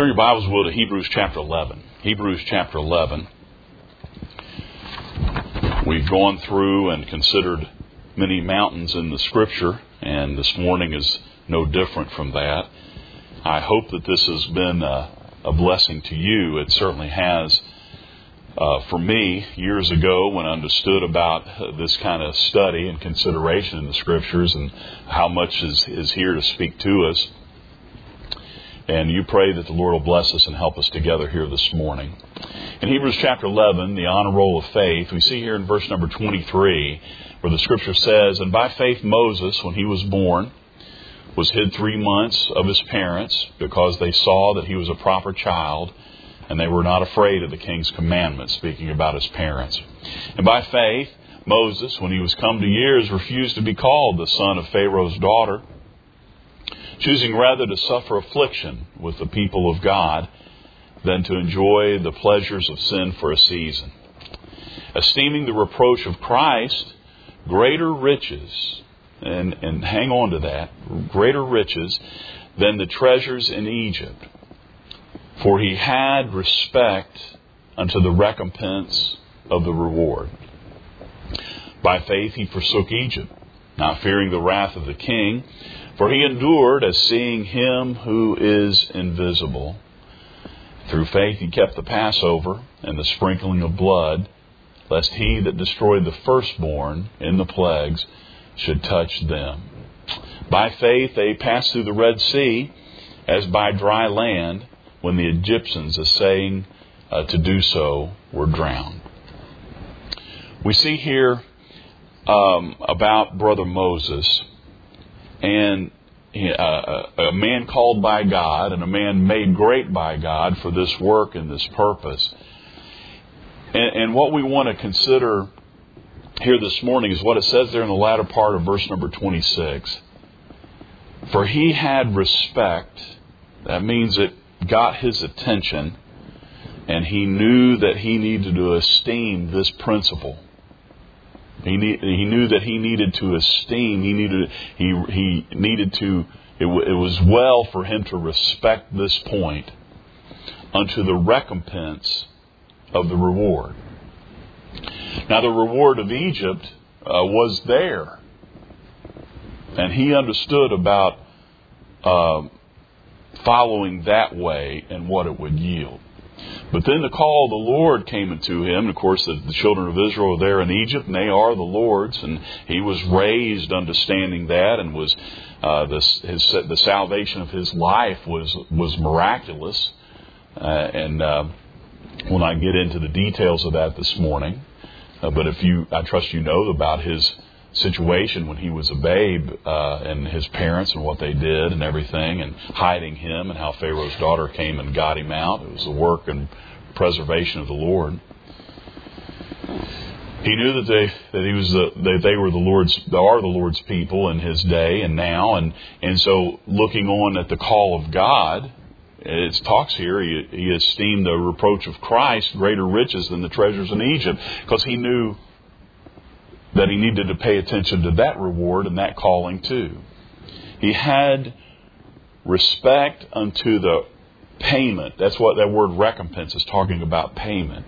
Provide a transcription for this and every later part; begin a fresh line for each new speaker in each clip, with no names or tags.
Turn your Bibles, will, to Hebrews chapter 11. Hebrews chapter 11. We've gone through and considered many mountains in the Scripture, and this morning is no different from that. I hope that this has been a blessing to you. It certainly has for me years ago when I understood about this kind of study and consideration in the Scriptures and how much is here to speak to us. And you pray that the Lord will bless us and help us together here this morning. In Hebrews chapter 11, the honor roll of faith, we see here in verse number 23, where the Scripture says, "And by faith Moses, when he was born, was hid 3 months of his parents, because they saw that he was a proper child, and they were not afraid of the king's commandment," speaking about his parents. "And by faith Moses, when he was come to years, refused to be called the son of Pharaoh's daughter, choosing rather to suffer affliction with the people of God than to enjoy the pleasures of sin for a season, esteeming the reproach of Christ greater riches," and hang on to that, greater riches than the treasures in Egypt, for he had respect unto the recompense of the reward. By faith he forsook Egypt, not fearing the wrath of the king, for he endured as seeing him who is invisible. Through faith he kept the Passover and the sprinkling of blood, lest he that destroyed the firstborn in the plagues should touch them. By faith they passed through the Red Sea as by dry land, when the Egyptians, essaying to do so, were drowned. We see here about Brother Moses, and a man called by God and a man made great by God for this work and this purpose. And what we want to consider here this morning is what it says there in the latter part of verse number 26. For he had respect. That means it got his attention, and he knew that he needed to esteem this principle. He knew that he needed to esteem. He needed to. It was well for him to respect this point unto the recompense of the reward. Now, the reward of Egypt was there, and he understood about following that way and what it would yield. But then the call of the Lord came into him. Of course, the children of Israel were there in Egypt, and they are the Lord's. And he was raised understanding that, and was the salvation of his life was miraculous. And we'll not get into the details of that this morning. But I trust you know about his situation when he was a babe, and his parents and what they did and everything, and hiding him, and how Pharaoh's daughter came and got him out. It was the work and preservation of the Lord. He knew that they were the Lord's people in his day and now, and so looking on at the call of God, it talks here, he esteemed the reproach of Christ greater riches than the treasures in Egypt, because he knew that he needed to pay attention to that reward and that calling too. He had respect unto the payment. That's what that word recompense is talking about, payment.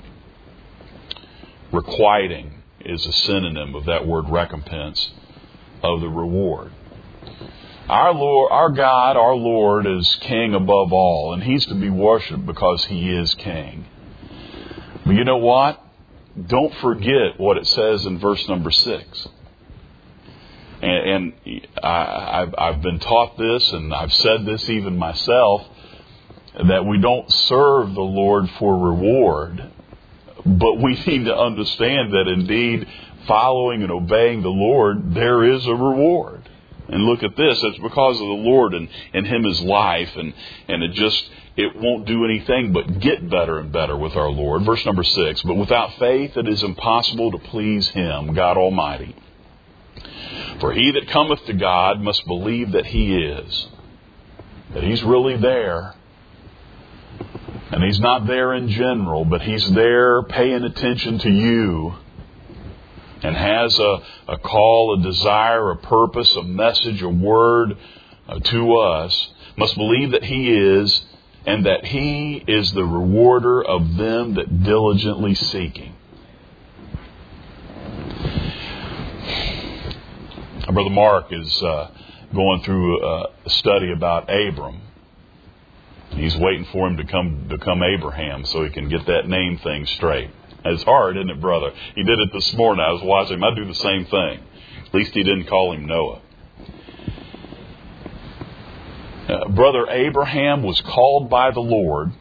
Requiting is a synonym of that word recompense, of the reward. Our God, our Lord, is King above all, and He's to be worshipped because He is King. But you know what? Don't forget what it says in verse number 6. And I've been taught this, and I've said this even myself, that we don't serve the Lord for reward, but we need to understand that indeed following and obeying the Lord, there is a reward. And look at this, it's because of the Lord and Him as life, and it won't do anything but get better and better with our Lord. Verse number 6, "But without faith it is impossible to please Him, God Almighty. For he that cometh to God must believe that He is," that He's really there. And He's not there in general, but He's there paying attention to you, and has a call, a desire, a purpose, a message, a word to us. Must believe that He is, and that He is the rewarder of them that diligently seek Him. Brother Mark is going through a study about Abram. He's waiting for him to become Abraham so he can get that name thing straight. It's hard, isn't it, brother? He did it this morning. I was watching him. I do the same thing. At least he didn't call him Noah. Brother Abraham was called by the Lord,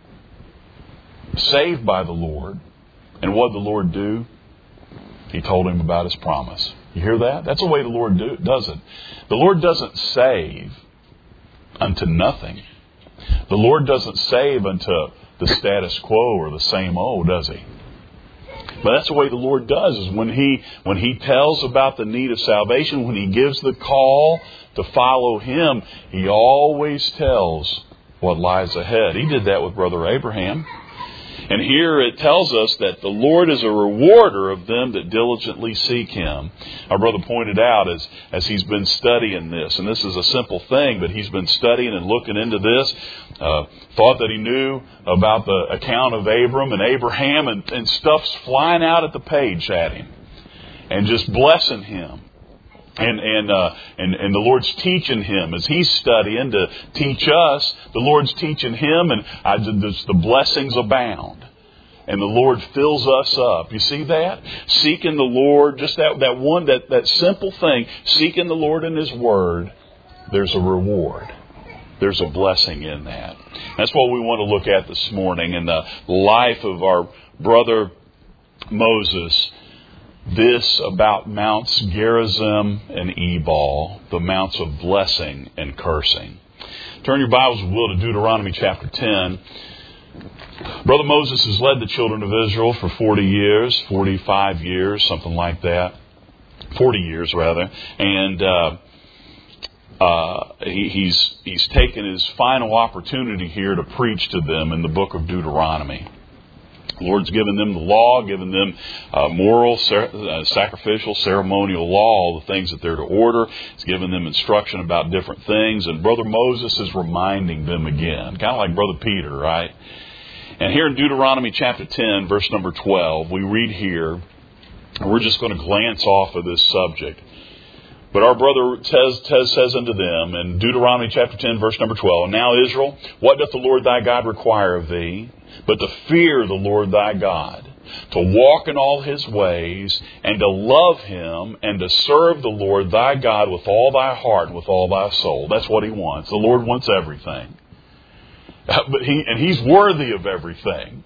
saved by the Lord, and what did the Lord do? He told him about His promise. You hear that? That's the way the Lord does it. The Lord doesn't save unto nothing. The Lord doesn't save unto the status quo or the same old, does He? But that's the way the Lord does, is when He tells about the need of salvation, when He gives the call to follow Him, He always tells what lies ahead. He did that with Brother Abraham. And here it tells us that the Lord is a rewarder of them that diligently seek Him. Our brother pointed out as he's been studying this, and this is a simple thing, but he's been studying and looking into this, thought that he knew about the account of Abram and Abraham, and stuff's flying out at the page at him and just blessing him. And the Lord's teaching him as he's studying to teach us. The Lord's teaching him, and the blessings abound. And the Lord fills us up. You see that? Seeking the Lord, just that simple thing, seeking the Lord in His Word, there's a reward. There's a blessing in that. That's what we want to look at this morning in the life of our brother Moses. This about Mounts Gerizim and Ebal, the mounts of blessing and cursing. Turn your Bibles, if you will, to Deuteronomy chapter 10. Brother Moses has led the children of Israel for 40 years, 45 years, something like that. 40 years, rather. And he's taken his final opportunity here to preach to them in the book of Deuteronomy. The Lord's given them the law, given them moral, sacrificial, ceremonial law, all the things that they're to order. He's given them instruction about different things. And Brother Moses is reminding them again, kind of like Brother Peter, right? And here in Deuteronomy chapter 10, verse number 12, we read here, and we're just going to glance off of this subject. But our brother says unto them in Deuteronomy chapter 10, verse number 12, "And now, Israel, what doth the Lord thy God require of thee, but to fear the Lord thy God, to walk in all His ways, and to love Him, and to serve the Lord thy God with all thy heart and with all thy soul." That's what He wants. The Lord wants everything. But He's worthy of everything.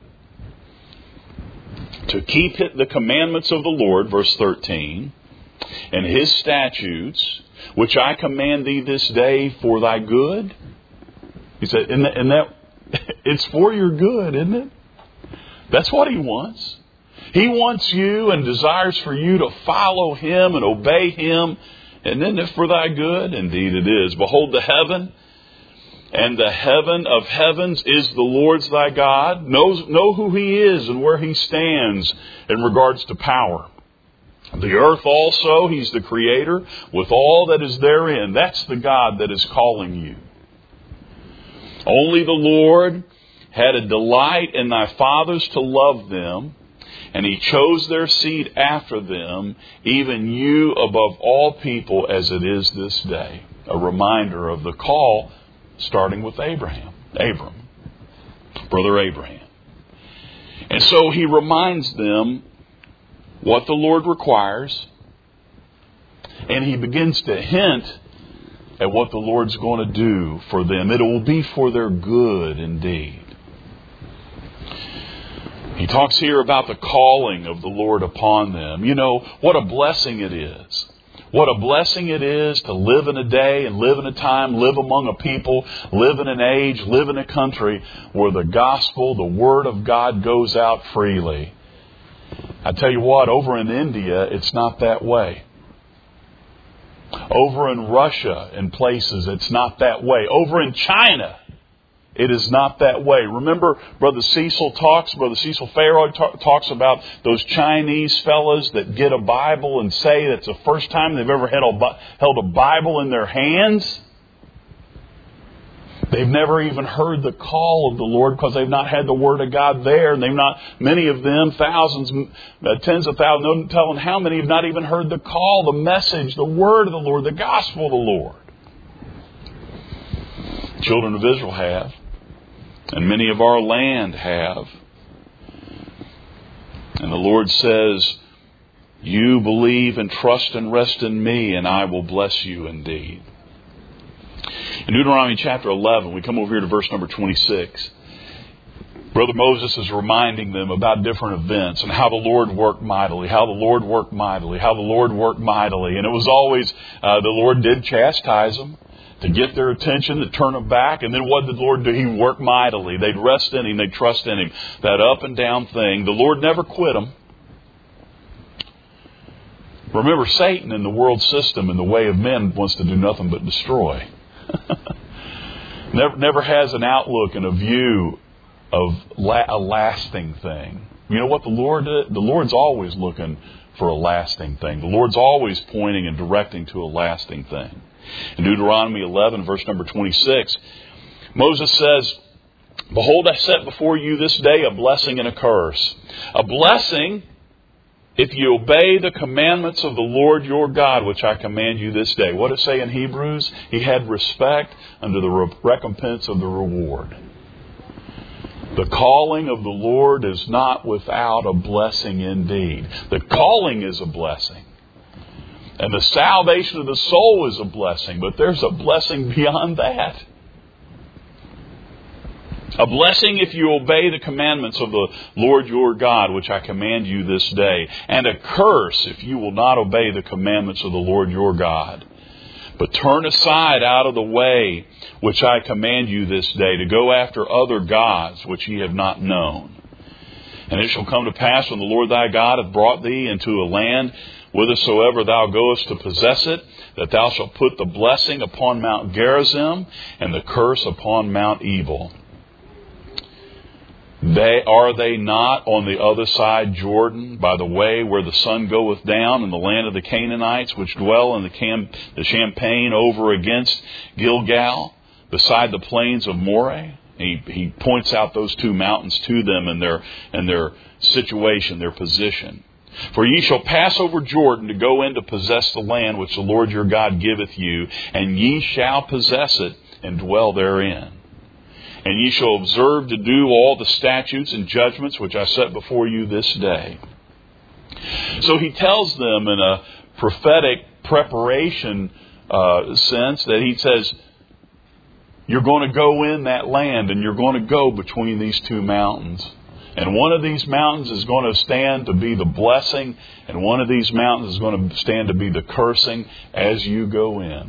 "To keep the commandments of the Lord," verse 13, "and His statutes, which I command thee this day for thy good." He said, and that it's for your good, isn't it? That's what He wants. He wants you and desires for you to follow Him and obey Him. And then if for thy good, indeed it is. "Behold the heaven, and the heaven of heavens is the Lord's thy God." Know who He is and where He stands in regards to power. "The earth also, He's the Creator, with all that is therein." That's the God that is calling you. "Only the Lord had a delight in thy fathers to love them, and He chose their seed after them, even you above all people as it is this day." A reminder of the call starting with Abram, Brother Abraham. And so He reminds them what the Lord requires, and He begins to hint at what the Lord's going to do for them. It will be for their good indeed. He talks here about the calling of the Lord upon them. You know, what a blessing it is. What a blessing it is to live in a day and live in a time, live among a people, live in an age, live in a country where the gospel, the Word of God goes out freely. I tell you what, over in India, it's not that way. Over in Russia and places, it's not that way. Over in China, it is not that way. Remember, Brother Cecil Farrow talks about those Chinese fellas that get a Bible and say that's the first time they've ever held a Bible in their hands. They've never even heard the call of the Lord because they've not had the Word of God there. And many of them, thousands, tens of thousands, no telling how many, have not even heard the call, the message, the Word of the Lord, the gospel of the Lord. Children of Israel have. And many of our land have. And the Lord says, you believe and trust and rest in me, and I will bless you indeed. In Deuteronomy chapter 11, we come over here to verse number 26. Brother Moses is reminding them about different events and how the Lord worked mightily, how the Lord worked mightily, how the Lord worked mightily. And it was always, the Lord did chastise them to get their attention, to turn them back. And then what did the Lord do? He worked mightily. They'd rest in Him. They'd trust in Him. That up and down thing. The Lord never quit them. Remember, Satan in the world system, in the way of men, wants to do nothing but destroy. Never has an outlook and a view of a lasting thing. You know what the Lord did? The Lord's always looking for a lasting thing. The Lord's always pointing and directing to a lasting thing. In Deuteronomy 11, verse number 26, Moses says, behold, I set before you this day a blessing and a curse. A blessing if you obey the commandments of the Lord your God, which I command you this day. What does it say in Hebrews? He had respect unto the recompense of the reward. The calling of the Lord is not without a blessing indeed. The calling is a blessing. And the salvation of the soul is a blessing. But there's a blessing beyond that. A blessing if you obey the commandments of the Lord your God, which I command you this day. And a curse if you will not obey the commandments of the Lord your God. But turn aside out of the way which I command you this day, to go after other gods which ye have not known. And it shall come to pass when the Lord thy God hath brought thee into a land whithersoever thou goest to possess it, that thou shalt put the blessing upon Mount Gerizim and the curse upon Mount Ebal. Are they not on the other side Jordan, by the way where the sun goeth down, in the land of the Canaanites, which dwell in the Champaign over against Gilgal, beside the plains of Moreh? He points out those two mountains to them and their situation, their position. For ye shall pass over Jordan to go in to possess the land which the Lord your God giveth you, and ye shall possess it and dwell therein. And ye shall observe to do all the statutes and judgments which I set before you this day. So he tells them in a prophetic preparation sense that he says, you're going to go in that land and you're going to go between these two mountains. And one of these mountains is going to stand to be the blessing, and one of these mountains is going to stand to be the cursing as you go in.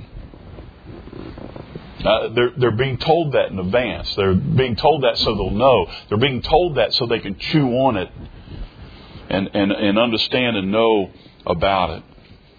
They're being told that in advance. They're being told that so they'll know. They're being told that so they can chew on it and understand and know about it.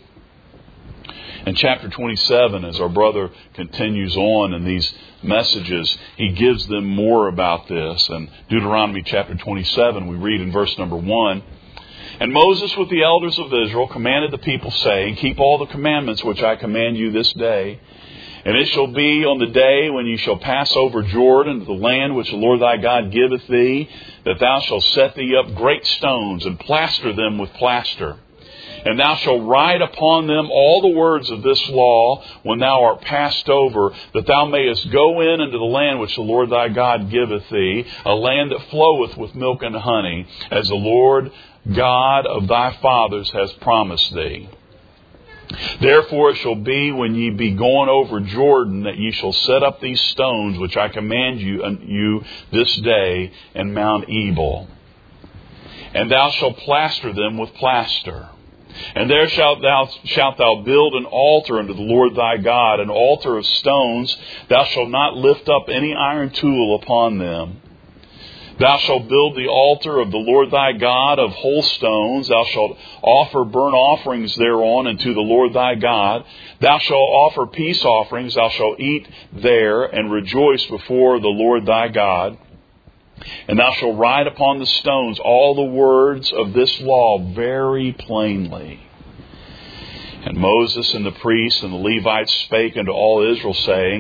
In chapter 27, as our brother continues on in these messages, he gives them more about this. And Deuteronomy chapter 27, we read in verse number 1, And Moses with the elders of Israel commanded the people, saying, Keep all the commandments which I command you this day. And it shall be on the day when you shall pass over Jordan to the land which the Lord thy God giveth thee, that thou shalt set thee up great stones, and plaster them with plaster. And thou shalt write upon them all the words of this law when thou art passed over, that thou mayest go in into the land which the Lord thy God giveth thee, a land that floweth with milk and honey, as the Lord God of thy fathers has promised thee. Therefore it shall be when ye be gone over Jordan, that ye shall set up these stones which I command you this day in Mount Ebal. And thou shalt plaster them with plaster. And there shalt thou build an altar unto the Lord thy God, an altar of stones. Thou shalt not lift up any iron tool upon them. Thou shalt build the altar of the Lord thy God of whole stones. Thou shalt offer burnt offerings thereon unto the Lord thy God. Thou shalt offer peace offerings. Thou shalt eat there and rejoice before the Lord thy God. And thou shalt write upon the stones all the words of this law very plainly. And Moses and the priests and the Levites spake unto all Israel, saying,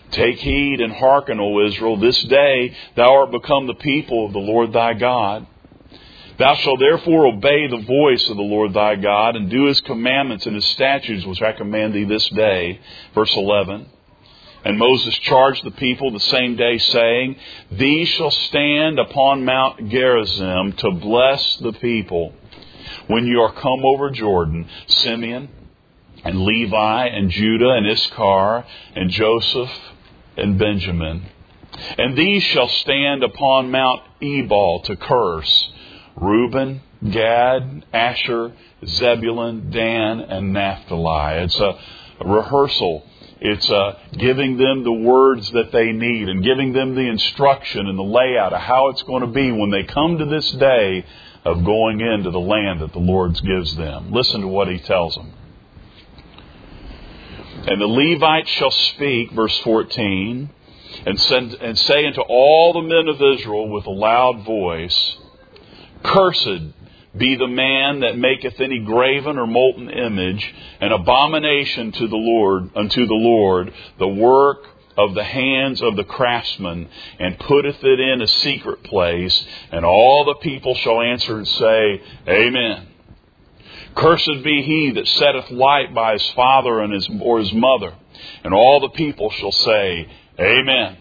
Take heed and hearken, O Israel. This day thou art become the people of the Lord thy God. Thou shalt therefore obey the voice of the Lord thy God, and do His commandments and His statutes, which I command thee this day. Verse 11. And Moses charged the people the same day, saying, These shall stand upon Mount Gerizim to bless the people. When you are come over Jordan, Simeon and Levi and Judah and Issachar and Joseph and Benjamin. And these shall stand upon Mount Ebal to curse. Reuben, Gad, Asher, Zebulun, Dan, and Naphtali. It's a rehearsal. It's giving them the words that they need and giving them the instruction and the layout of how it's going to be when they come to this day of going into the land that the Lord gives them. Listen to what He tells them. And the Levites shall speak, verse 14, and say unto all the men of Israel with a loud voice, Cursed be the man that maketh any graven or molten image, an abomination to the Lord, unto the Lord, the work of the hands of the craftsman, and putteth it in a secret place. And all the people shall answer and say, Amen. Cursed be he that setteth light by his father and his mother. And all the people shall say, Amen.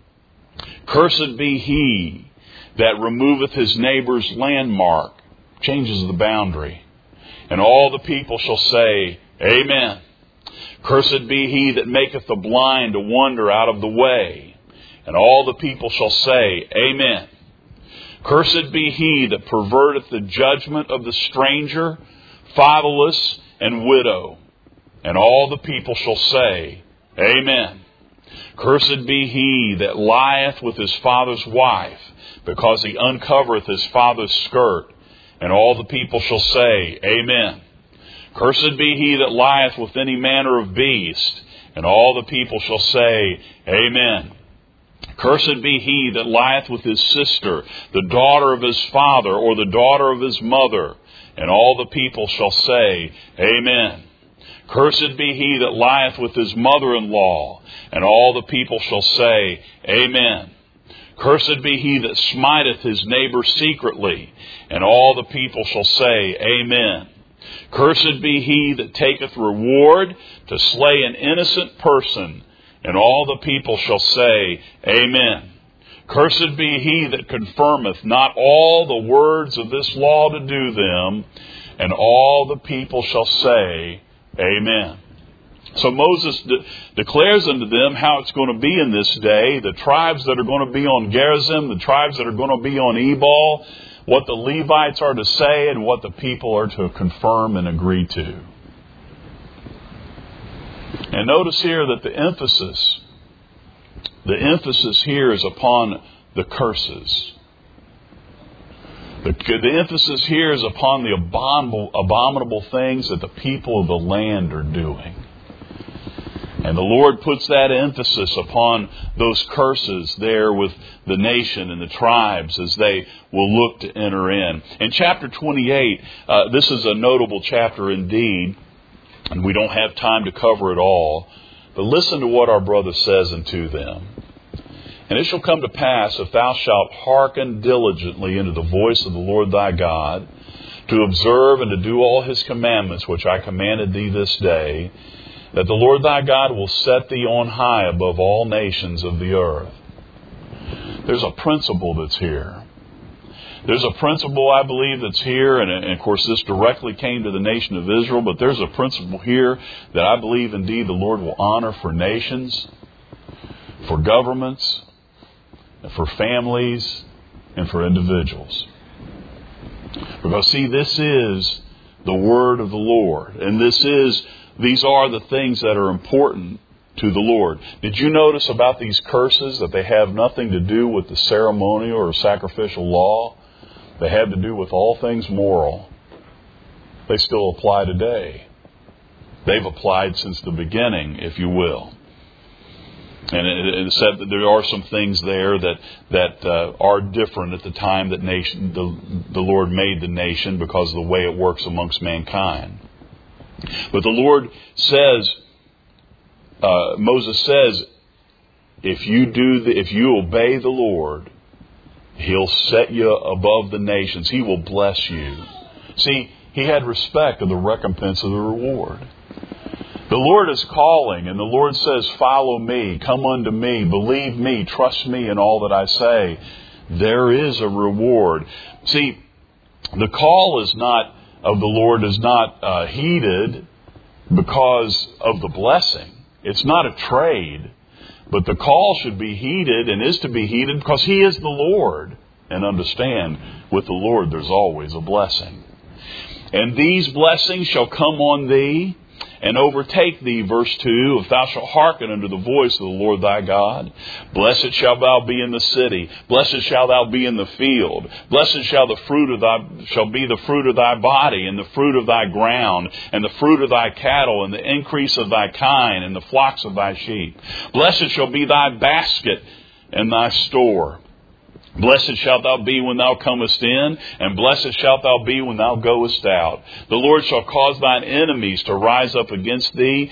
Cursed be he that removeth his neighbor's landmark, changes the boundary. And all the people shall say, Amen. Cursed be he that maketh the blind to wander out of the way. And all the people shall say, Amen. Cursed be he that perverteth the judgment of the stranger, fatherless, and widow. And all the people shall say, Amen. Cursed be he that lieth with his father's wife, because he uncovereth his father's skirt. And all the people shall say, Amen. Cursed be he that lieth with any manner of beast. And all the people shall say, Amen. Cursed be he that lieth with his sister, the daughter of his father, or the daughter of his mother. And all the people shall say, Amen. Cursed be he that lieth with his mother-in-law. And all the people shall say, Amen. Cursed be he that smiteth his neighbor secretly. And all the people shall say, Amen. Cursed be he that taketh reward to slay an innocent person. And all the people shall say, Amen. Cursed be he that confirmeth not all the words of this law to do them. And all the people shall say, Amen. So Moses declares unto them how it's going to be in this day, the tribes that are going to be on Gerizim, the tribes that are going to be on Ebal, what the Levites are to say, and what the people are to confirm and agree to. And notice here that the emphasis here is upon the curses. The emphasis here is upon the abominable things that the people of the land are doing. And the Lord puts that emphasis upon those curses there with the nation and the tribes as they will look to enter in. In chapter 28, this is a notable chapter indeed, and we don't have time to cover it all. But listen to what our brother says unto them. And it shall come to pass, if thou shalt hearken diligently unto the voice of the Lord thy God, to observe and to do all His commandments, which I commanded thee this day, that the Lord thy God will set thee on high above all nations of the earth. There's a principle that's here. There's a principle, I believe, that's here, and of course this directly came to the nation of Israel, but there's a principle here that I believe indeed the Lord will honor for nations, for governments, for families, and for individuals. Because see, this is the word of the Lord, and these are the things that are important to the Lord. Did you notice about these curses that they have nothing to do with the ceremonial or sacrificial law? They have to do with all things moral. They still apply today. They've applied since the beginning, if you will. And it said that there are some things there that are different at the time that the Lord made the nation because of the way it works amongst mankind. But the Lord says, Moses says, if you obey the Lord, He'll set you above the nations. He will bless you. See, he had respect of the recompense of the reward. The Lord is calling, and the Lord says, follow me, come unto me, believe me, trust me in all that I say. There is a reward. See, the call of the Lord is not heeded because of the blessing. It's not a trade. But the call should be heeded and is to be heeded because He is the Lord. And understand, with the Lord there's always a blessing. And these blessings shall come on thee and overtake thee, verse 2, if thou shalt hearken unto the voice of the Lord thy God. Blessed shalt thou be in the city, blessed shalt thou be in the field. Blessed shall be the fruit of thy body, and the fruit of thy ground, and the fruit of thy cattle, and the increase of thy kine, and the flocks of thy sheep. Blessed shall be thy basket and thy store. Blessed shalt thou be when thou comest in, and blessed shalt thou be when thou goest out. The Lord shall cause thine enemies to rise up against thee,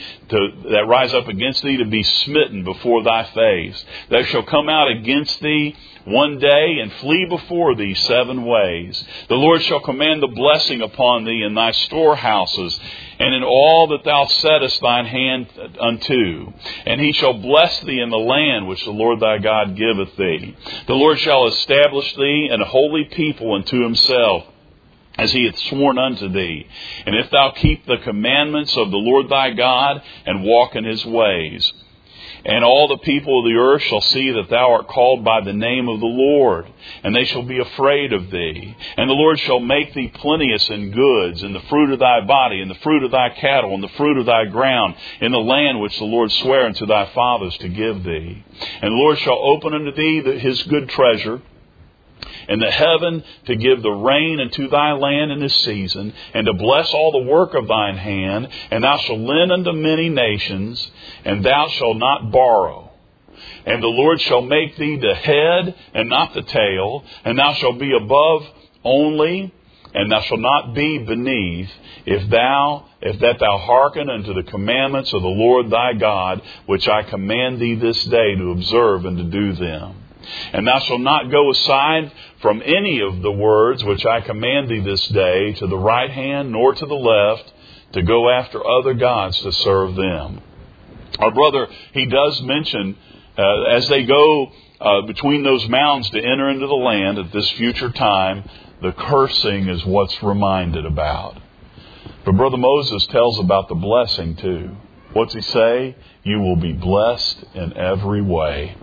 to be smitten before thy face. They shall come out against thee one day and flee before thee 7 ways. The Lord shall command the blessing upon thee in thy storehouses, and in all that thou settest thine hand unto. And He shall bless thee in the land which the Lord thy God giveth thee. The Lord shall establish thee an holy people unto Himself, as He hath sworn unto thee. And if thou keep the commandments of the Lord thy God, and walk in His ways. And all the people of the earth shall see that thou art called by the name of the Lord, and they shall be afraid of thee. And the Lord shall make thee plenteous in goods, in the fruit of thy body, in the fruit of thy cattle, in the fruit of thy ground, in the land which the Lord sware unto thy fathers to give thee. And the Lord shall open unto thee His good treasure, and the heaven to give the rain unto thy land in this season, and to bless all the work of thine hand, and thou shalt lend unto many nations, and thou shalt not borrow. And the Lord shall make thee the head and not the tail, and thou shalt be above only, and thou shalt not be beneath, if that thou hearken unto the commandments of the Lord thy God, which I command thee this day to observe and to do them. And thou shalt not go aside from any of the words which I command thee this day, to the right hand nor to the left, to go after other gods to serve them. Our brother, he does mention, as they go between those mountains to enter into the land at this future time, the cursing is what's reminded about. But Brother Moses tells about the blessing too. What's he say? You will be blessed in every way.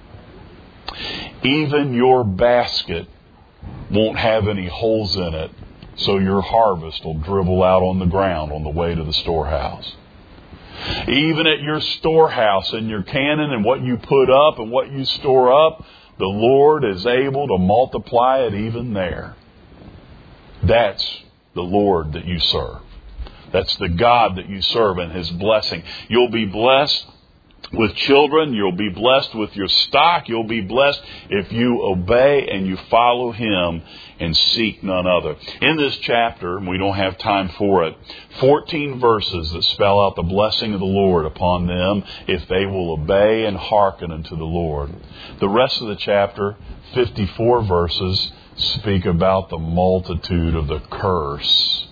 Even your basket won't have any holes in it, so your harvest will dribble out on the ground on the way to the storehouse. Even at your storehouse and your cannon and what you put up and what you store up, the Lord is able to multiply it even there. That's the Lord that you serve. That's the God that you serve and His blessing. You'll be blessed with children. You'll be blessed with your stock. You'll be blessed if you obey and you follow Him and seek none other. In this chapter, and we don't have time for it, 14 verses that spell out the blessing of the Lord upon them if they will obey and hearken unto the Lord. The rest of the chapter, 54 verses, speak about the multitude of the curse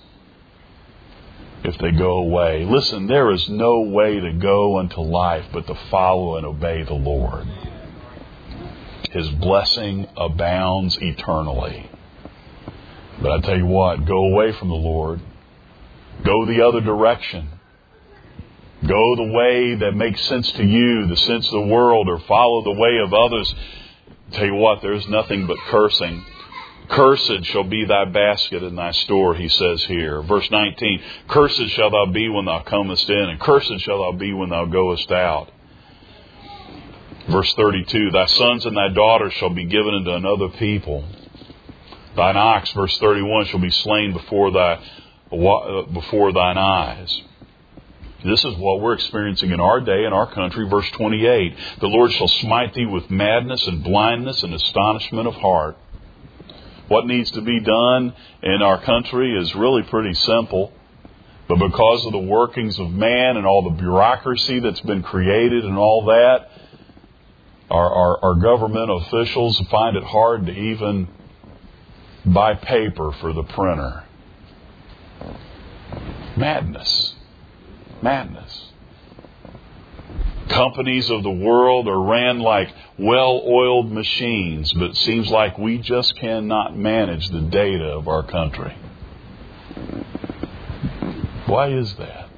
if they go away. Listen, there is no way to go unto life but to follow and obey the Lord. His blessing abounds eternally. But I tell you what, go away from the Lord. Go the other direction. Go the way that makes sense to you, the sense of the world, or follow the way of others. I tell you what, there's nothing but cursing. Cursed shall be thy basket and thy store, he says here. Verse 19, cursed shalt thou be when thou comest in, and cursed shalt thou be when thou goest out. Verse 32, thy sons and thy daughters shall be given unto another people. Thine ox, verse 31, shall be slain before thine eyes. This is what we're experiencing in our day, in our country. Verse 28, the Lord shall smite thee with madness and blindness and astonishment of heart. What needs to be done in our country is really pretty simple. But because of the workings of man and all the bureaucracy that's been created and all that, Our government officials find it hard to even buy paper for the printer. Madness. Madness. Companies of the world are ran like well-oiled machines, but it seems like we just cannot manage the data of our country. Why is that?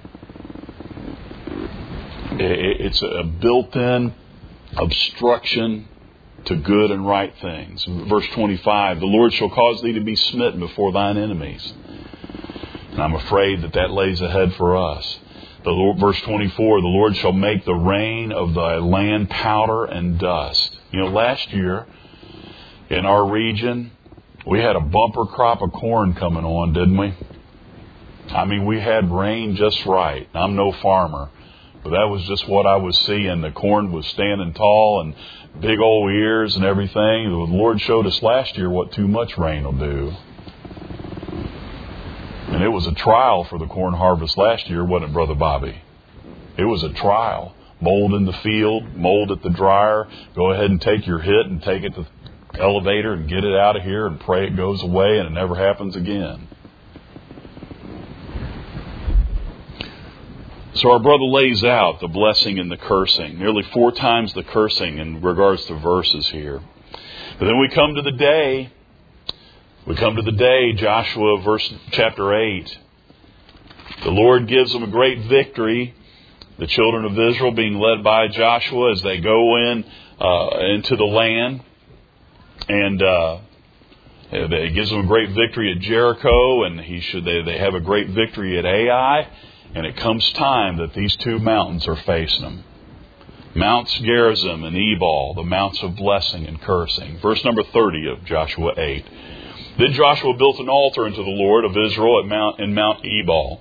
It's a built-in obstruction to good and right things. Verse 25, the Lord shall cause thee to be smitten before thine enemies. And I'm afraid that lays ahead for us. Verse 24, the Lord shall make the rain of thy land powder and dust. Last year in our region, we had a bumper crop of corn coming on, didn't we? I mean, we had rain just right. I'm no farmer, but that was just what I was seeing. The corn was standing tall and big old ears and everything. The Lord showed us last year what too much rain will do. And it was a trial for the corn harvest last year, wasn't it, Brother Bobby? It was a trial. Mold in the field, mold at the dryer. Go ahead and take your hit and take it to the elevator and get it out of here and pray it goes away and it never happens again. So our brother lays out the blessing and the cursing. Nearly 4 times the cursing in regards to verses here. But then we come to the day. Joshua chapter 8. The Lord gives them a great victory. The children of Israel being led by Joshua as they go into the land. And it gives them a great victory at Jericho. And they have a great victory at Ai. And it comes time that these 2 mountains are facing them. Mounts Gerizim and Ebal, the mounts of blessing and cursing. Verse number 30 of Joshua 8. Then Joshua built an altar unto the Lord of Israel in Mount Ebal.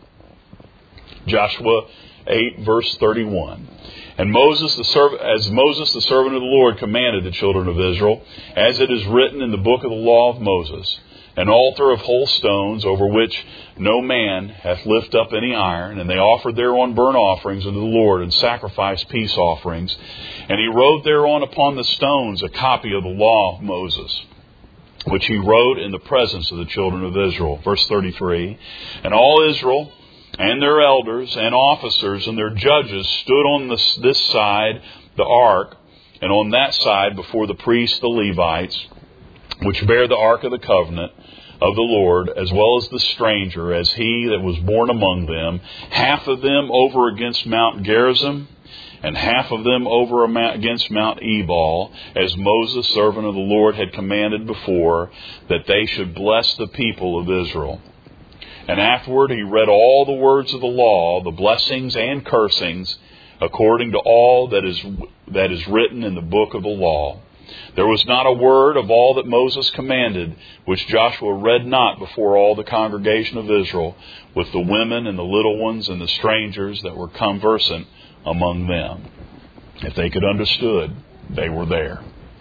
Joshua 8, verse 31. And Moses the servant of the Lord commanded the children of Israel, as it is written in the book of the law of Moses, an altar of whole stones, over which no man hath lift up any iron. And they offered thereon burnt offerings unto the Lord, and sacrificed peace offerings. And he wrote thereon upon the stones a copy of the law of Moses, which he wrote in the presence of the children of Israel. Verse 33, and all Israel and their elders and officers and their judges stood on this side, the ark, and on that side before the priests, the Levites, which bear the ark of the covenant of the Lord, as well as the stranger, as he that was born among them, half of them over against Mount Gerizim, and half of them over against Mount Ebal, as Moses, servant of the Lord, had commanded before, that they should bless the people of Israel. And afterward he read all the words of the law, the blessings and cursings, according to all that is written in the book of the law. There was not a word of all that Moses commanded, which Joshua read not before all the congregation of Israel, with the women and the little ones and the strangers that were conversant among them. If they could understood, they were there.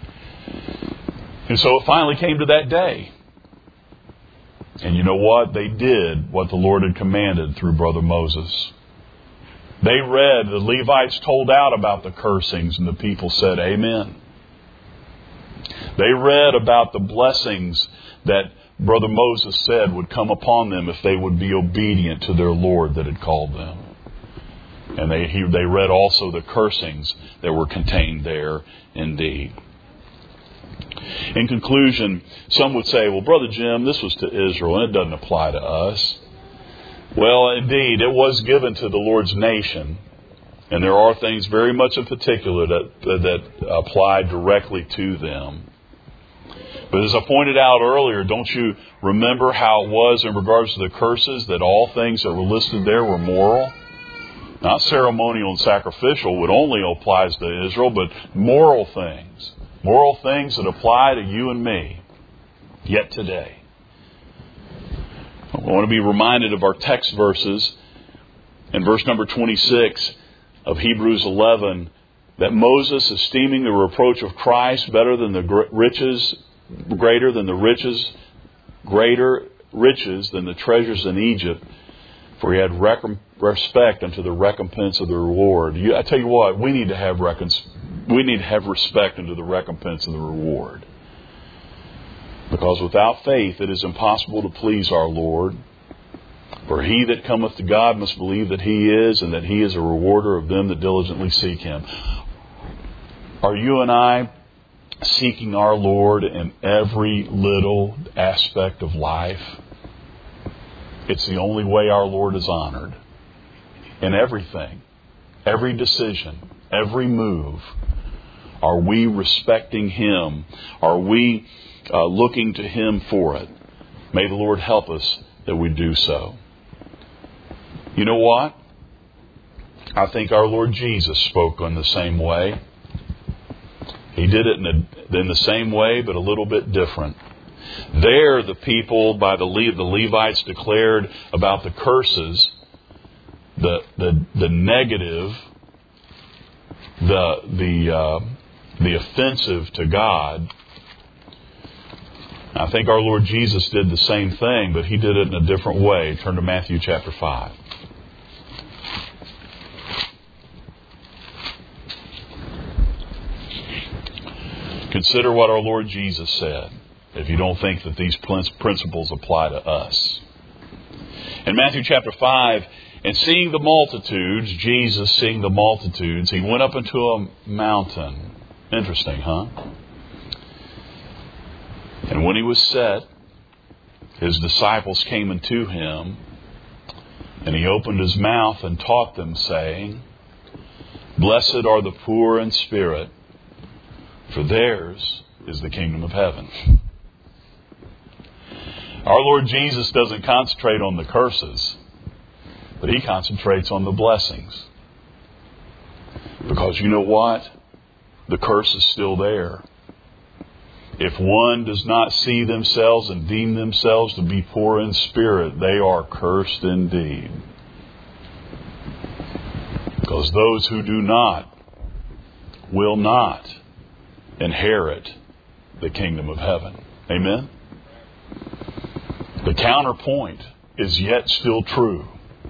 And so it finally came to that day. And you know what? They did what the Lord had commanded through Brother Moses. They read, the Levites told out about the cursings, and the people said, Amen. They read about the blessings that Brother Moses said would come upon them if they would be obedient to their Lord that had called them. And they read also the cursings that were contained there indeed. In conclusion, some would say, well, Brother Jim, this was to Israel and it doesn't apply to us. Well, indeed, it was given to the Lord's nation. And there are things very much in particular that apply directly to them. But as I pointed out earlier, don't you remember how it was in regards to the curses, that all things that were listed there were moral? Not ceremonial and sacrificial, would only applies to Israel, but moral things. Moral things that apply to you and me yet today. I want to be reminded of our text verses in verse number 26 of Hebrews 11, that Moses, esteeming the reproach of Christ better than the riches, greater than the riches, greater riches than the treasures in Egypt, for he had respect unto the recompense of the reward. I tell you what, we need to have We need to have respect unto the recompense of the reward. Because without faith it is impossible to please our Lord. For he that cometh to God must believe that He is, and that He is a rewarder of them that diligently seek Him. Are you and I seeking our Lord in every little aspect of life? It's the only way our Lord is honored. In everything, every decision, every move, are we respecting Him? Are we looking to Him for it? May the Lord help us that we do so. You know what? I think our Lord Jesus spoke in the same way. He did it in the same way, but a little bit different. There, the people, by the Levites, declared about the curses, the negative, the offensive to God. I think our Lord Jesus did the same thing, but He did it in a different way. Turn to Matthew chapter 5. Consider what our Lord Jesus said, if you don't think that these principles apply to us. In Matthew chapter 5, and seeing the multitudes, Jesus seeing the multitudes, He went up into a mountain. Interesting, huh? And when He was set, His disciples came unto Him, and He opened His mouth and taught them, saying, Blessed are the poor in spirit, for theirs is the kingdom of heaven. Our Lord Jesus doesn't concentrate on the curses, but He concentrates on the blessings. Because you know what? The curse is still there. If one does not see themselves and deem themselves to be poor in spirit, they are cursed indeed. Because those who do not will not inherit the kingdom of heaven. Amen? The counterpoint is yet still true.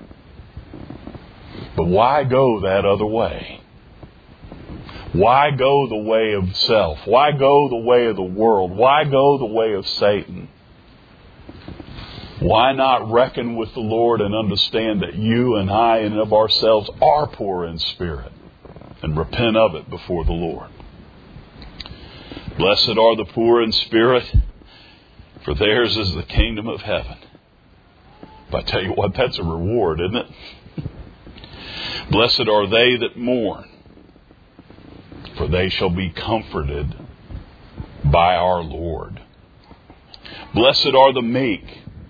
But why go that other way? Why go the way of self? Why go the way of the world? Why go the way of Satan? Why not reckon with the Lord and understand that you and I and of ourselves are poor in spirit and repent of it before the Lord? Blessed are the poor in spirit, for theirs is the kingdom of heaven. But I tell you what, that's a reward, isn't it? Blessed are they that mourn, for they shall be comforted by our Lord. Blessed are the meek,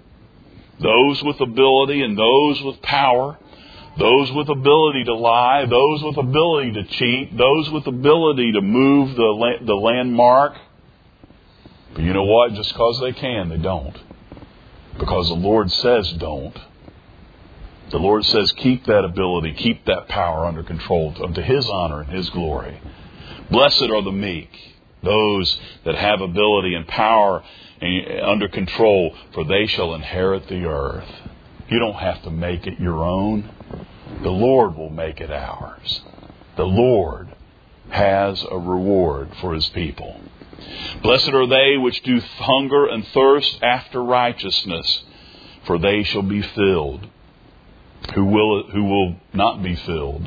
those with ability and those with power, those with ability to lie, those with ability to cheat, those with ability to move the landmark. But you know what? Just because they can, they don't. Because the Lord says don't. The Lord says keep that ability, keep that power under control unto His honor and His glory. Blessed are the meek, those that have ability and power under control, for they shall inherit the earth. You don't have to make it your own. The Lord will make it ours. The Lord has a reward for His people. Blessed are they which do hunger and thirst after righteousness, for they shall be filled. Who will not be filled?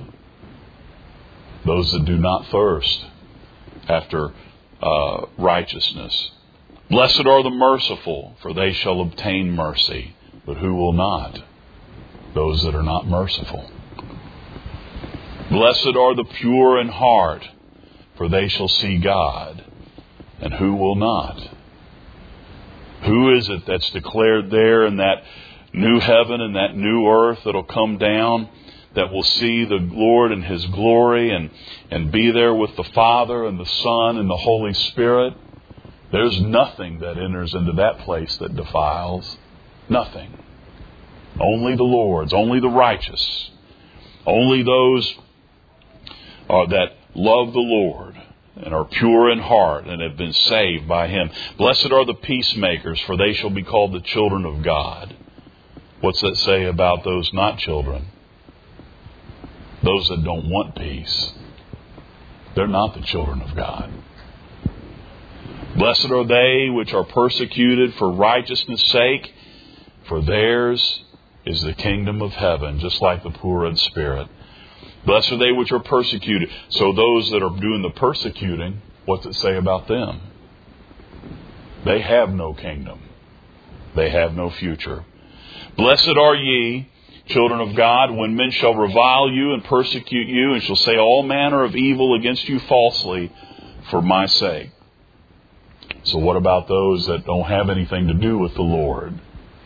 Those that do not thirst after righteousness. Blessed are the merciful, for they shall obtain mercy. But who will not? Those that are not merciful. Blessed are the pure in heart, for they shall see God. And who will not? Who is it that's declared there in that new heaven and that new earth that'll come down, that will see the Lord in His glory and be there with the Father and the Son and the Holy Spirit? There's nothing that enters into that place that defiles. Nothing. Only the Lord's, only the righteous, only those that love the Lord and are pure in heart and have been saved by Him. Blessed are the peacemakers, for they shall be called the children of God. What's that say about those not children? Those that don't want peace. They're not the children of God. Blessed are they which are persecuted for righteousness' sake, for theirs is the kingdom of heaven, just like the poor in spirit. Blessed are they which are persecuted. So those that are doing the persecuting, what's it say about them? They have no kingdom. They have no future. Blessed are ye, children of God, when men shall revile you and persecute you, and shall say all manner of evil against you falsely for my sake. So what about those that don't have anything to do with the Lord?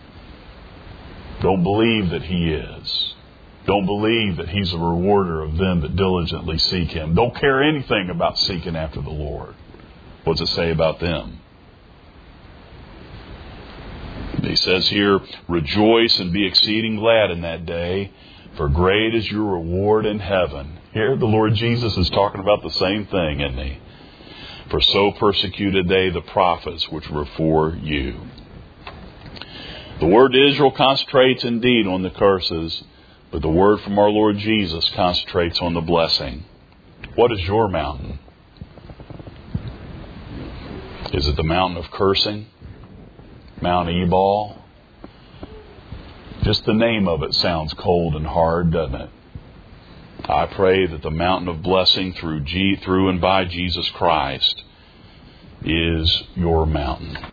Don't believe that He is. Don't believe that He's a rewarder of them that diligently seek Him. Don't care anything about seeking after the Lord. What's it say about them? He says here, rejoice and be exceeding glad in that day, for great is your reward in heaven. Here the Lord Jesus is talking about the same thing, isn't He? For so persecuted they the prophets which were before you. The word to Israel concentrates indeed on the curses, but the word from our Lord Jesus concentrates on the blessing. What is your mountain? Is it the mountain of cursing? Mount Ebal? Just the name of it sounds cold and hard, doesn't it? I pray that the mountain of blessing through and by Jesus Christ is your mountain.